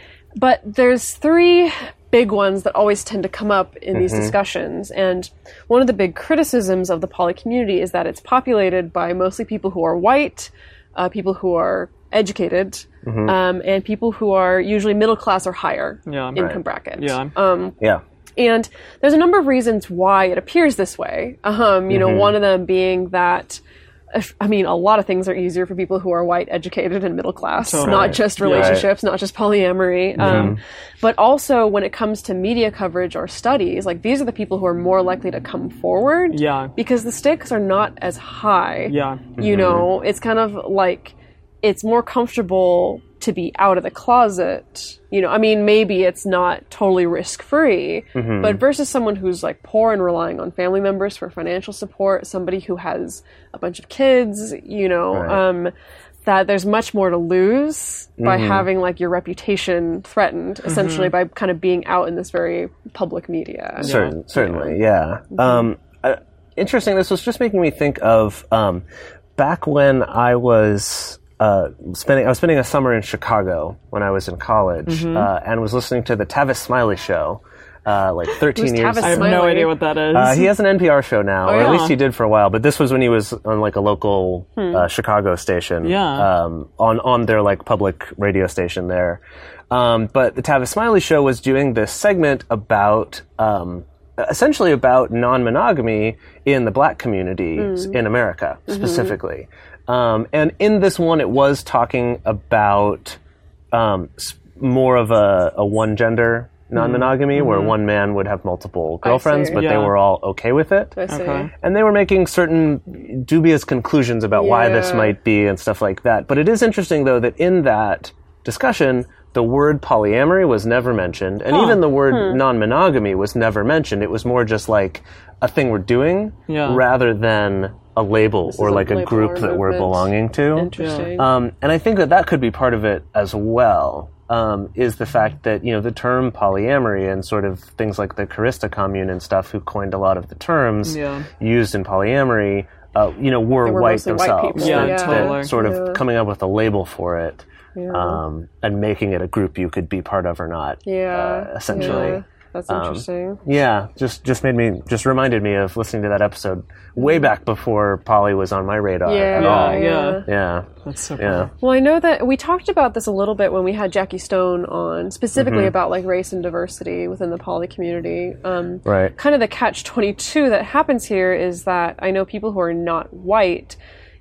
but there's three big ones that always tend to come up in these discussions. And one of the big criticisms of the poly community is that it's populated by mostly people who are white, uh, people who are educated, um, and people who are usually middle class or higher Yeah. income Right. bracket. Yeah. Um, Yeah. and there's a number of reasons why it appears this way. Um, you know, one of them being that, if, I mean, a lot of things are easier for people who are white, educated, and middle class, Totally. not just relationships, not just polyamory. Um, but also when it comes to media coverage or studies, like these are the people who are more likely to come forward. Yeah. Because the stakes are not as high. Yeah. You know, it's kind of like, it's more comfortable to be out of the closet. You know, I mean, maybe it's not totally risk-free, but versus someone who's like poor and relying on family members for financial support, somebody who has a bunch of kids, you know, Right. um, that there's much more to lose by having like your reputation threatened, essentially by kind of being out in this very public media. Certain, certainly, yeah. Um, uh, interesting. This was just making me think of um, back when I was uh, spending. I was spending a summer in Chicago when I was in college, uh, and was listening to the Tavis Smiley show. Uh, like thirteen Who's years. Tavis I have Smiley? no idea what that is. Uh, he has an N P R show now, Oh, or at yeah. least he did for a while. But this was when he was on like a local uh, Chicago station, Yeah. um, on on their like public radio station there. Um, but the Tavis Smiley show was doing this segment about, um, essentially about non-monogamy in the black communities in America specifically. Um, and in this one, it was talking about um, s- more of a, a one-gender non-monogamy, where one man would have multiple girlfriends, see. but they Yeah. were all okay with it. I see. Okay. And they were making certain dubious conclusions about why this Yeah. might be and stuff like that. But it is interesting, though, that in that discussion, the word polyamory was never mentioned, and even the word non-monogamy was never mentioned. It was more just like a thing we're doing, Yeah. rather than a label or is a like a label group or that we're movement. belonging to. Interesting. Um, and I think that that could be part of it as well, um, is the fact that, you know, the term polyamory and sort of things like the Charista commune and stuff, who coined a lot of the terms Yeah. used in polyamory, uh, you know, were, They were white mostly white themselves. people. Yeah, that, that totally. sort of Yeah. coming up with a label for it, um, and making it a group you could be part of or not, yeah. uh, essentially. Yeah. That's interesting. Yeah, just just made me just reminded me of listening to that episode way back before poly was on my radar Yeah, at all. yeah. Yeah. Yeah, That's so yeah. funny. Well, I know that we talked about this a little bit when we had Jackie Stone on, specifically Mm-hmm. about like race and diversity within the poly community. Um, Right. Kind of the catch twenty-two that happens here is that I know people who are not white,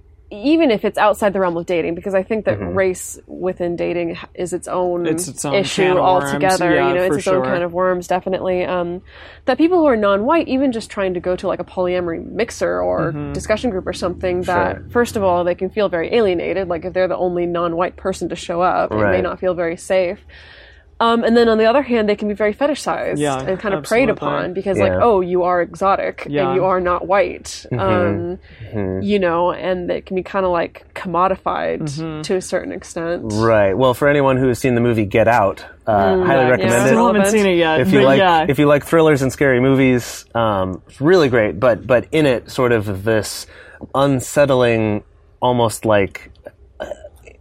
even if it's outside the realm of dating, because I think that Mm-hmm. race within dating h- is its own, It's its own issue can of worms. altogether. Yeah, you know, it's for its own sure. kind of worms, definitely. Um, that people who are non-white, even just trying to go to like a polyamory mixer or Mm-hmm. discussion group or something, that Sure. first of all they can feel very alienated. Like if they're the only non-white person to show up, it may Right. not feel very safe. Um, and then on the other hand, they can be very fetishized Yeah, and kind of preyed absolutely. upon because, Yeah. like, oh, you are exotic Yeah. and you are not white, um, you know, and it can be kind of like commodified Mm-hmm. to a certain extent. Right. Well, for anyone who has seen the movie Get Out, uh, highly yeah. recommend Yeah. it. Still haven't relevant. seen it yet. If you but like, yeah. if you like thrillers and scary movies, um, it's really great. But but in it, sort of this unsettling, almost like uh,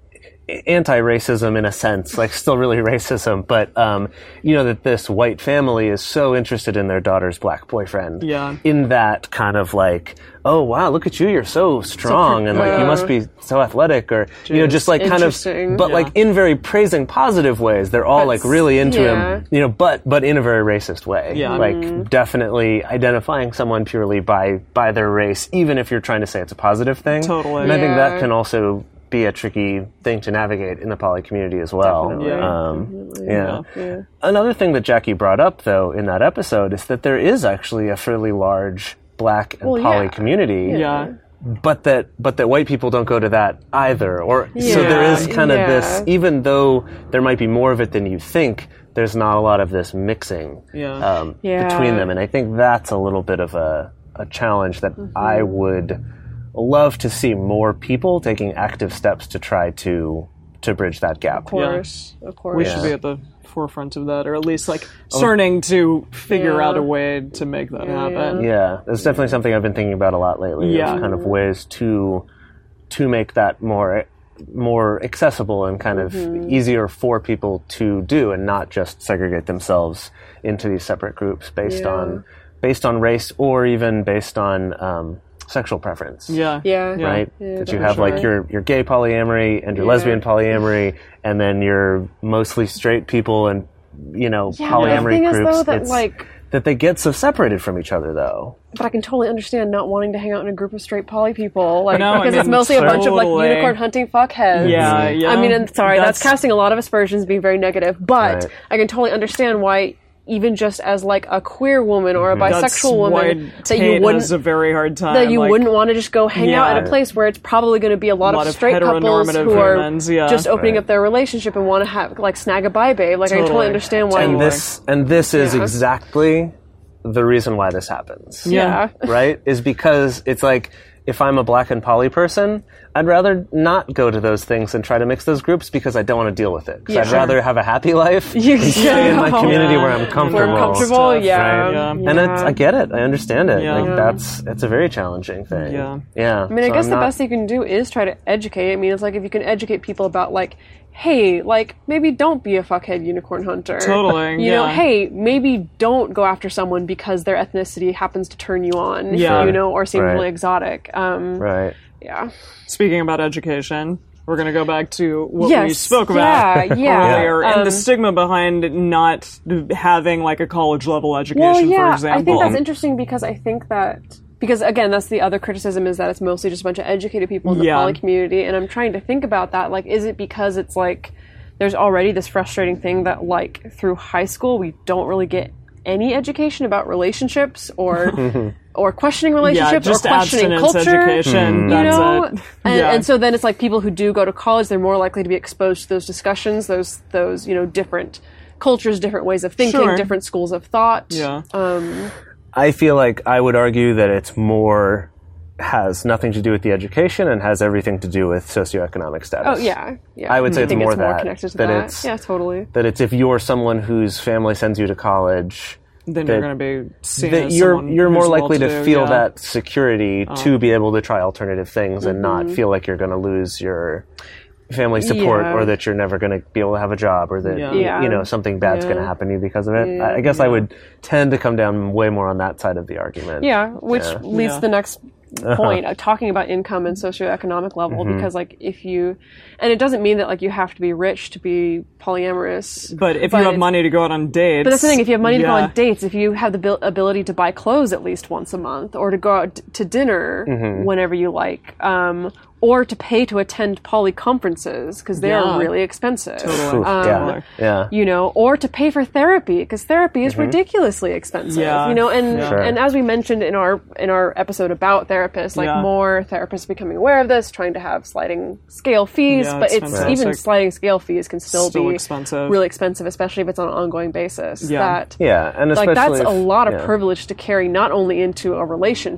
anti-racism in a sense, like still really racism, but um, you know, that this white family is so interested in their daughter's black boyfriend. Yeah. In that kind of like, oh wow, look at you, you're so strong, So, and like yeah. you must be so athletic, or you know, just like kind of, Interesting. but Yeah. like in very praising positive ways. They're all But like really into yeah. him, you know, but but in a very racist way. Yeah. Like definitely identifying someone purely by by their race, even if you're trying to say it's a positive thing. Totally. And I think that Yeah. can also be a tricky thing to navigate in the poly community as well. Definitely. Yeah. Um, yeah. Yeah. Another thing that Jackie brought up, though, in that episode is that there is actually a fairly large black and Well, poly yeah. community, Yeah. but that but that white people don't go to that either. Or so Yeah. there is kind of Yeah. this, even though there might be more of it than you think, there's not a lot of this mixing Yeah. um, Yeah. between them, and I think that's a little bit of a a challenge that Mm-hmm. I would love to see more people taking active steps to try to to bridge that gap. Of course, of course. We Yeah. should be at the forefront of that, or at least like starting to figure Yeah. out a way to make that Yeah, happen. Yeah, that's definitely something I've been thinking about a lot lately. Yeah. Of kind of ways to to make that more more accessible and kind of Mm-hmm. easier for people to do, and not just segregate themselves into these separate groups based Yeah. on based on race or even based on um, sexual preference. Yeah. Yeah. Yeah. Right, Yeah, that you for have like sure. your your gay polyamory and your Yeah. lesbian polyamory, and then your mostly straight people and you know Yeah, but the polyamory thing is, groups. though, that, It's- like- that they get so separated from each other, though. But I can totally understand not wanting to hang out in a group of straight poly people, like No, I because it's mean, mostly a bunch of like totally. unicorn hunting fuckheads. Yeah, yeah. I mean, and sorry, that's, That's- casting a lot of aspersions, being very negative. But Right. I can totally understand why, even just as like a queer woman or a That's bisexual why woman, that Tate you wouldn't has a very hard time. that you like, wouldn't want to just go hang out Yeah. at a place where it's probably going to be a lot, lot of of straight couples heteronormative who are humans, yeah. just opening Right. up their relationship and want to have like snag a bi babe. Like I Totally. totally understand why. And you this and this is Yeah. exactly the reason why this happens. yeah. Right? Is because it's like, if I'm a black and poly person, I'd rather not go to those things and try to mix those groups because I don't want to deal with it. 'Cause Yeah. I'd rather have a happy life You- and stay in my Yeah. community Yeah. where I'm Where I'm comfortable. We're comfortable, Stuff, yeah. right? Yeah. And it's, I get it. I understand it. Yeah. Like Yeah. that's it's a very challenging thing. Yeah. Yeah. I mean, I So guess I'm the not- best you can do is try to educate. I mean, it's like if you can educate people about like, hey, like maybe don't be a fuckhead unicorn hunter. Totally, You know, yeah. hey, maybe don't go after someone because their ethnicity happens to turn you on. Yeah. You know, or seem Right. really exotic. Um, Right. Yeah. Speaking about education, we're going to go back to what we Yes. spoke about Yeah, yeah. earlier, and Um, the stigma behind not having like a college level education, Well, yeah, for example. I think that's interesting because I think that because again, that's the other criticism is that it's mostly just a bunch of educated people in the Yeah. poly community, and I'm trying to think about that. Like, is it because it's like there's already this frustrating thing that like through high school we don't really get any education about relationships or or questioning yeah, relationships just or questioning abstinence culture. education. You That's know, it. and, yeah. and so then it's like people who do go to college, they're more likely to be exposed to those discussions, those those you know different cultures, different ways of thinking, Sure. different schools of thought. yeah. Um, I feel like I would argue that it's more has nothing to do with the education and has everything to do with socioeconomic status. oh yeah, yeah. I would say I it's think more it's more that, connected to that that. it's- yeah, totally. That it's if you're someone whose family sends you to college, then that- you're going to be seen that as you're someone you're more who's likely to well-to-do, feel yeah. that security to be able to try alternative things and Mm-hmm. not feel like you're going to lose your family support Yeah. or that you're never going to be able to have a job or that Yeah. y- Yeah. you know something bad's Yeah. going to happen to you because of it. Yeah. I I guess I would tend to come down way more on that side of the argument. Yeah, which Yeah. leads Yeah. to the next point of talking about income and socioeconomic level Mm-hmm. because like if you and it doesn't mean that like you have to be rich to be polyamorous. But if But you have it's- money to go out on dates, But that's the thing, if you have money to go yeah. on dates, if you have the bil- ability to buy clothes at least once a month, or to go out d- to dinner Mm-hmm. whenever you like, um, or to pay to attend poly conferences, because they Yeah. are really expensive. Totally. Oof, Um, yeah. Yeah. You know, or to pay for therapy, because therapy is ridiculously expensive. Yeah. You know, and Yeah. Sure. and as we mentioned in our in our episode about therapists, like Yeah. more therapists becoming aware of this, trying to have sliding scale fees, Yeah, but it's it's fantastic. even sliding scale fees can still, Still be expensive. really expensive, especially if it's on an ongoing basis. Yeah. That Yeah, and like especially that's a if- lot of yeah. privilege to carry not only into a relationship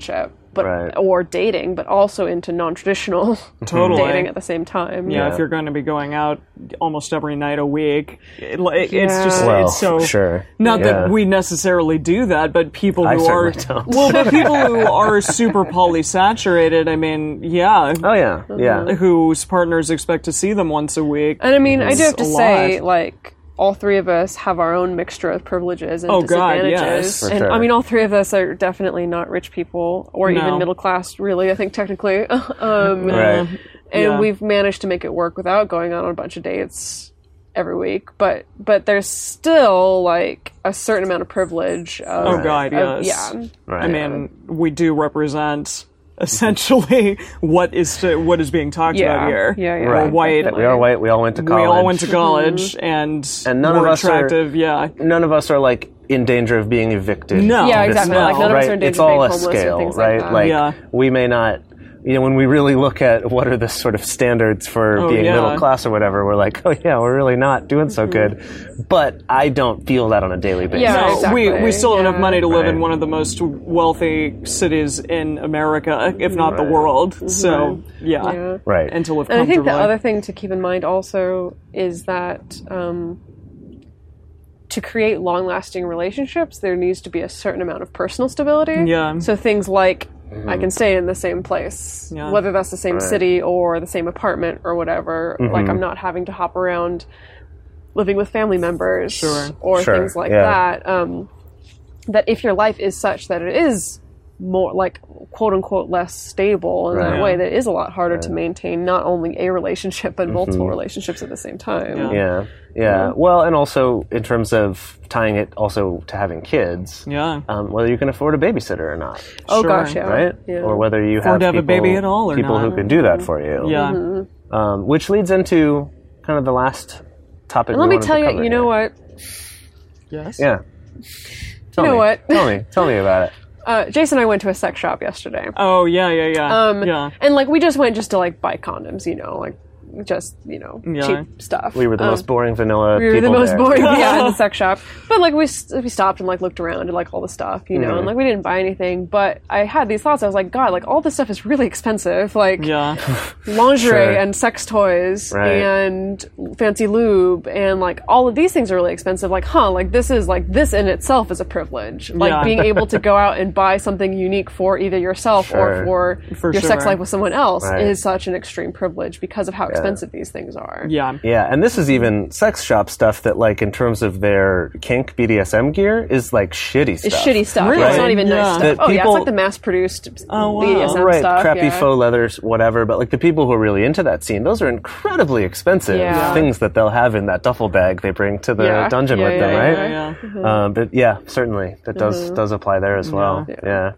but Right. or dating, but also into non-traditional Totally. dating at the same time. Yeah, Yeah. if you're going to be going out almost every night a week, it, it's Yeah. just Well, it's so sure. not Yeah. that we necessarily do that, but people I who are certainly don't. well, but people who are super polysaturated. I mean, yeah, Oh yeah, yeah. whose partners expect to see them once a week. And I mean, I do have to It's a say, lot. like, all three of us have our own mixture of privileges and Oh, God, disadvantages. yes. For and sure. I mean, all three of us are definitely not rich people or No. even middle class, really, I think, technically. um, Right. And Yeah. we've managed to make it work without going out on a bunch of dates every week. But but there's still, like, a certain amount of privilege. Of, Oh God, of- yes. yeah. Right. I mean, we do represent essentially what is to, what is being talked Yeah. about here. Yeah, yeah. We're Right. white. We are white. We all went to We college. all went to college, and, And none we're of us are- attractive. Yeah. None of us are like in danger of being evicted. No. Yeah, this exactly. now, Like, none of us right? are in danger It's of being all a homeless or scale, things like right? that. Like Yeah. we may not. You know, when we really look at what are the sort of standards for Oh, being yeah. middle class or whatever, we're like, oh yeah, we're really not doing so good. But I don't feel that on a daily basis. Yeah, No, exactly. we we still have enough Yeah. money to live in Right. one of the most wealthy cities in America, if not the Right. world. So yeah, Yeah. Right. and to live And I think comfortably. the other thing to keep in mind also is that um, to create long-lasting relationships, there needs to be a certain amount of personal stability. Yeah. So things like I can stay in the same place, Yeah. whether that's the same Right. city or the same apartment or whatever. Like I'm not having to hop around living with family members Sure. or Sure, things like yeah. that. Um, that if your life is such that it is more like quote unquote less stable in Right. that way, that it is a lot harder to maintain not only a relationship but multiple relationships at the same time. Yeah. Yeah, yeah. Well, and also in terms of tying it also to having kids, yeah. um, whether you can afford a babysitter or not, Oh Sure. gosh, yeah. right? Yeah. Or whether you Afford have to have a people, baby at all or people not. who can do that for you. Yeah. Mm-hmm. Um, which leads into kind of the last topic. And we let me wanted tell to you, cover you know here. what? Yes. Yeah. Tell know me. what? Tell me. Tell me about it. Uh, Jason and I went to a sex shop yesterday. Oh yeah, yeah, yeah. Um, yeah. And like we just went just to like buy condoms, you know, like just you know Yeah. cheap stuff. We were the Um, most boring vanilla we were the people most there. boring, yeah, in the sex shop. But like we s- we stopped and like looked around and like all the stuff, you know, Mm-hmm. and like we didn't buy anything. But I had these thoughts. I was like, God, like all this stuff is really expensive. Like Yeah. lingerie Sure. and sex toys Right. and fancy lube and like all of these things are really expensive. Like, huh, like this is like this in itself is a privilege. Like Yeah. being able to go out and buy something unique for either yourself Sure. or for, For your sex sure. life with someone else Right. is such an extreme privilege because of how expensive these things are. Yeah. Yeah, and this is even sex shop stuff that, like, in terms of their kink B D S M gear, is like shitty stuff. It's shitty stuff. Really? It's not even Yeah. nice stuff. That Oh yeah, people- it's like the mass-produced Oh, wow. B D S M Right, stuff. crappy yeah. faux leathers, whatever. But like the people who are really into that scene, those are incredibly expensive Yeah. things that they'll have in that duffel bag they bring to the Yeah. dungeon Yeah, with yeah, them, yeah, right? Yeah. yeah. Um, but yeah, certainly that does does apply there as well. Yeah.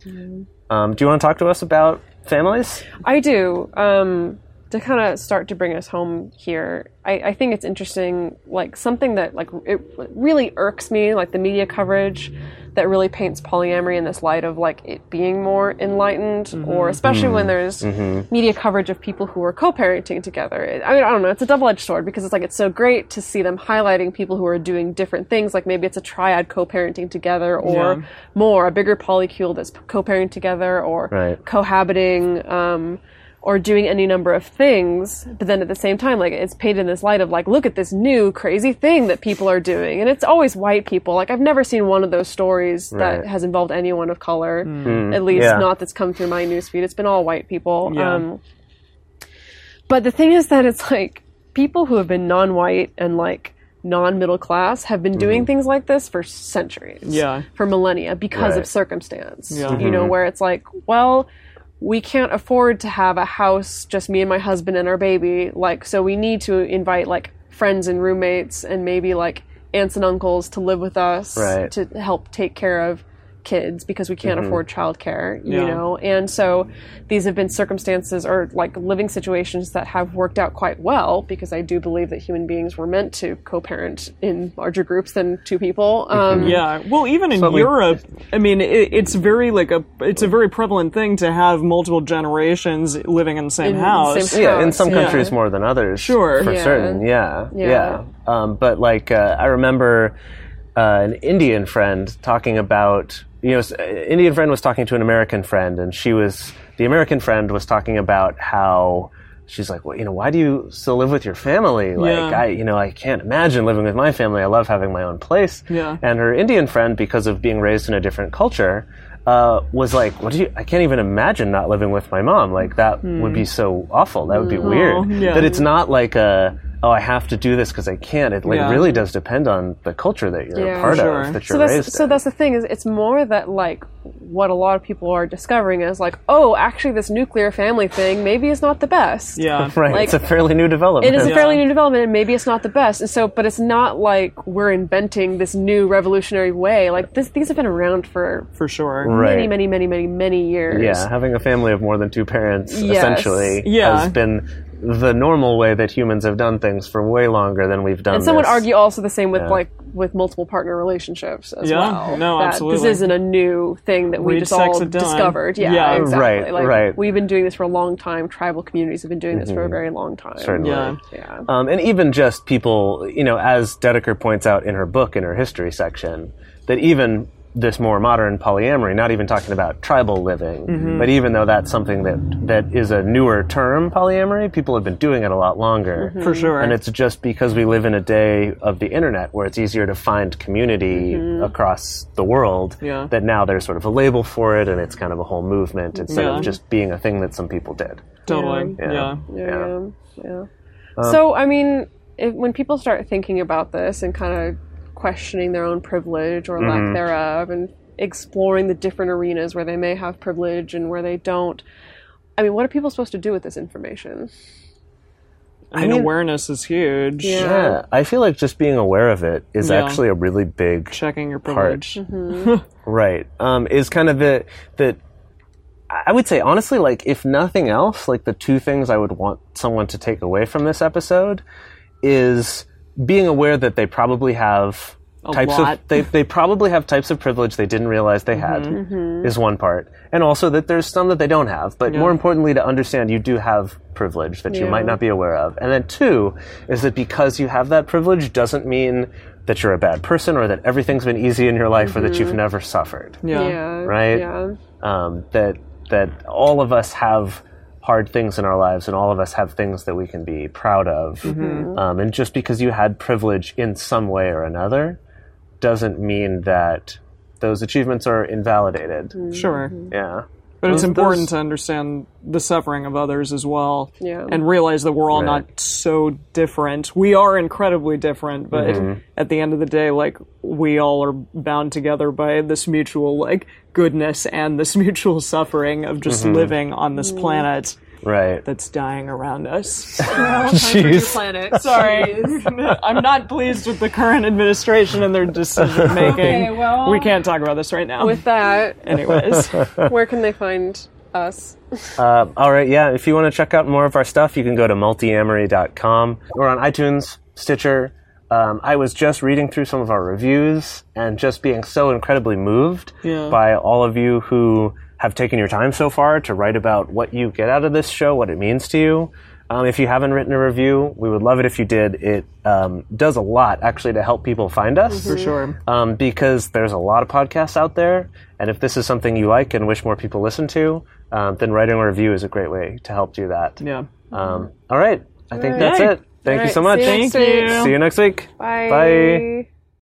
Um, do you want to talk to us about families? I do. Um, to kind of start to bring us home here, I, I think it's interesting, like something that like it really irks me, like the media coverage that really paints polyamory in this light of like it being more enlightened, or especially when there's media coverage of people who are co-parenting together. It- I mean, I don't know, it's a double-edged sword because it's like it's so great to see them highlighting people who are doing different things, like maybe it's a triad co-parenting together, or Yeah. more a bigger polycule that's co-parenting together, or Right. cohabiting, um, or doing any number of things, but then at the same time, like, it's painted in this light of, like, look at this new crazy thing that people are doing. And it's always white people. Like, I've never seen one of those stories Right. that has involved anyone of color, at least yeah. not that's come through my newsfeed. It's been all white people. Yeah. Um, but the thing is that it's, like, people who have been non-white and, like, non-middle class have been doing things like this for centuries. Yeah. For millennia because Right. of circumstance. Yeah. You know, where it's like, well, we can't afford to have a house, just me and my husband and our baby. Like, so we need to invite like friends and roommates and maybe like aunts and uncles to live with us Right. to help take care of kids because we can't afford childcare, you Yeah. know? And so these have been circumstances or like living situations that have worked out quite well because I do believe that human beings were meant to co-parent in larger groups than two people. Um, Yeah. Well, even in So we- Europe, I mean, it, it's very like a it's a very prevalent thing to have multiple generations living in the same In the house. same- Yeah, in house, some yeah. countries more than others. Sure. For Yeah. certain. Yeah. Yeah. Yeah. Um, but like, uh, I remember, uh, an Indian friend talking about, you know, an Indian friend was talking to an American friend, and she was, the American friend was talking about how she's like, well, you know, why do you still live with your family? Like, Yeah. I, you know, I can't imagine living with my family. I love having my own place. Yeah. And her Indian friend, because of being raised in a different culture, uh, was like, what do you, I can't even imagine not living with my mom. Like, that would be so awful. That would be weird. yeah. That it's not like a, oh, I have to do this because I can't. It like Yeah. really does depend on the culture that you're Yeah. a part Sure. of, that So you're that's raised so in. that's the thing is it's more that like what a lot of people are discovering is like, oh, actually this nuclear family thing maybe is not the best. Yeah. Right, like- it's a fairly new development. It is a Yeah. fairly new development, and maybe it's not the best. And so, but it's not like we're inventing this new revolutionary way. Like this, these have been around for For sure. Right. many, many, many, many, many years. Yeah, having a family of more than two parents Yes. essentially Yeah. has been the normal way that humans have done things for way longer than we've done And some would this. argue also the same with Yeah. like with multiple partner relationships as Yeah, well. no, that absolutely. This isn't a new thing that we Read just Sex all at Dawn. discovered. Yeah, Yeah. exactly. Right, like, right. We've been doing this for a long time. Tribal communities have been doing this for a very long time. Certainly. Yeah. Yeah. Um, and even just people, you know, as Dedeker points out in her book, in her history section, that even this more modern polyamory, not even talking about tribal living, Mm-hmm. but even though that's something that, that is a newer term, polyamory, people have been doing it a lot longer. For sure. And it's just because we live in a day of the internet where it's easier to find community across the world Yeah. that now there's sort of a label for it and it's kind of a whole movement instead Yeah. of just being a thing that some people did. Totally. Yeah. Yeah. Yeah, Yeah. yeah. yeah. so, I mean, if, when people start thinking about this and kind of questioning their own privilege or lack thereof and exploring the different arenas where they may have privilege and where they don't, I mean, what are people supposed to do with this information? I mean, mean- awareness is huge. Yeah. Yeah, I feel like just being aware of it is Yeah. actually a really big Checking your part. privilege. Right. Um, is kind of the that I would say honestly, like if nothing else, like the two things I would want someone to take away from this episode is being aware that they probably have A types lot. of they they probably have types of privilege they didn't realize they had is one part, and also that there's some that they don't have. But more importantly, to understand you do have privilege that you Yeah. might not be aware of, and then two is that because you have that privilege doesn't mean that you're a bad person or that everything's been easy in your life or that you've never suffered. Yeah. Yeah. Right? Yeah. Um, that that all of us have hard things in our lives and all of us have things that we can be proud of. Um, and just because you had privilege in some way or another doesn't mean that those achievements are invalidated. Sure. Yeah. But it's Those- important those- to understand the suffering of others as well. Yeah. And realize that we're all Right. not so different. We are incredibly different, but Mm-hmm. at the end of the day, like, we all are bound together by this mutual, like, goodness and this mutual suffering of just Mm-hmm. living on this planet Right. that's dying around us. Jeez. Planet. Sorry. I'm not pleased with the current administration and their decision making. Okay, well- we can't talk about this right now. With that, Anyways. where can they find us? Uh, all right, yeah. If you want to check out more of our stuff, you can go to multiamory dot com. We're on iTunes, Stitcher. Um, I was just reading through some of our reviews and just being so incredibly moved Yeah. by all of you who have taken your time so far to write about what you get out of this show, what it means to you. Um, if you haven't written a review, we would love it if you did. It um, does a lot, actually, to help people find us. For sure. Um, because there's a lot of podcasts out there, and if this is something you like and wish more people listen to, um, then writing a review is a great way to help do that. Yeah. Um, all right. I think right. that's Yay. it. Thank All you so right, much. see you next Thank week. you. See you next week. Bye. Bye.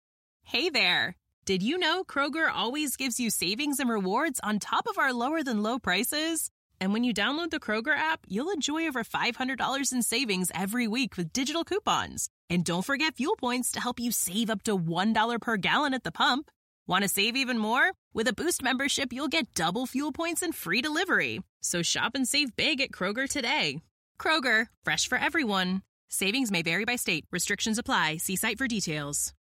Hey there! Did you know Kroger always gives you savings and rewards on top of our lower than low prices? And when you download the Kroger app, you'll enjoy over five hundred dollars in savings every week with digital coupons. And don't forget fuel points to help you save up to one dollar per gallon at the pump. Want to save even more? With a Boost membership, you'll get double fuel points and free delivery. So shop and save big at Kroger today. Kroger, fresh for everyone. Savings may vary by state. Restrictions apply. See site for details.